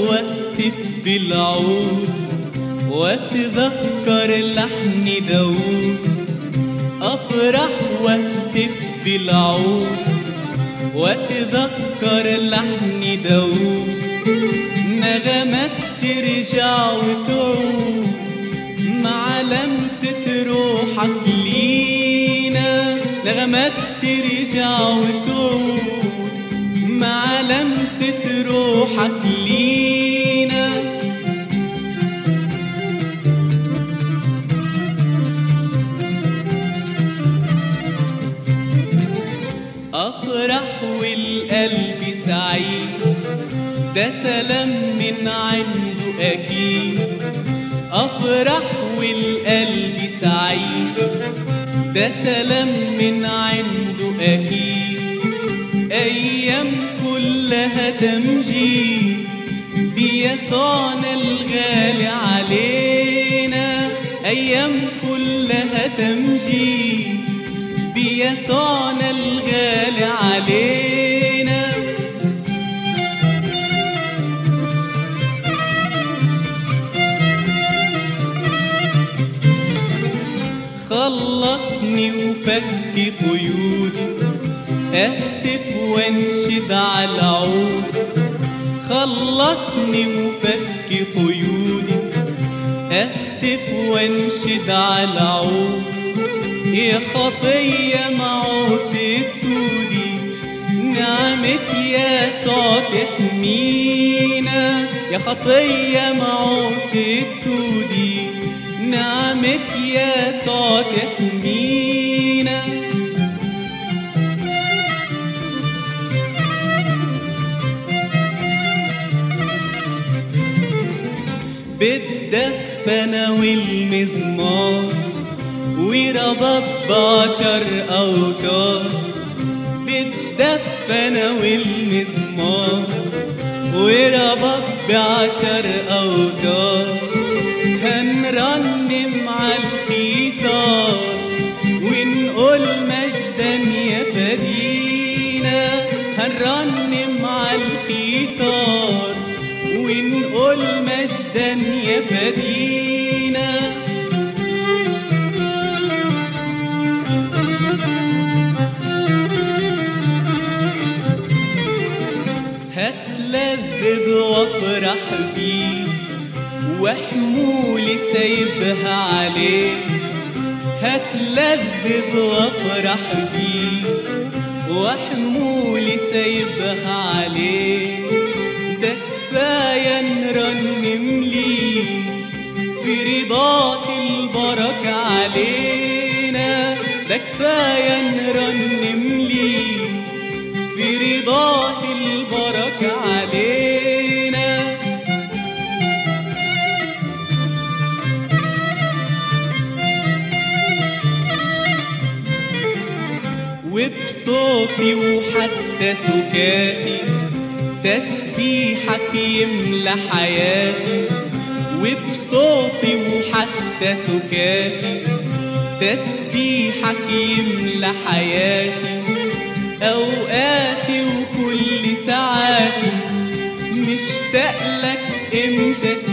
واهتف بالعود واتذكر لحن داود. أفرح واهتف بالعود واتذكر لحن داود. نغمات ترجع وتعود مع لمسة روحك لينا. نغمات ترجع وتعود مع لمسة روحك لينا. أفرح والقلب سعيد، ده سلام من عنده أكيد. أفرح والقلب سعيد، ده سلام من عنده أكيد. أيام كلها تمجيد بيسوعنا الغالي علينا. أيام كلها تمجيد بيسوعنا الغالي علينا. خلصني وفك قيودي، اهتف وانشد على العود. خلصني وفك قيودي، اهتف وانشد على العود. يا خطية معود تسودي، نعمة يسوع تحمينا. يا خطية معود تسودي، نعمة يسوع تحمينا. بالدفنة والمزمار وربط ب10 أوتار. بالدفنة والمزمار وربط ب10 أوتار. هنرنم عالقيثار ونقول مجدا يا فدينا. هنرنم عالقيثار ونقول مجدا يا فدينا. هتلذذ وافرح بيه وحمولي سايبها عليه. هتلذذ وافرح بيه وحمولي سايبها عليه. ده كفاية نرنم ليه في رضاك البركة علينا. ده كفاية نرنم ليه في رضاك البركة علينا. وبصوتي وحتى سكاتي تسبيحك يملى حياتي. وبصوتي وحتى سكاتي تسبيحك يملى حياتي. أوقاتي وكل ساعاتي مشتاق لك امتى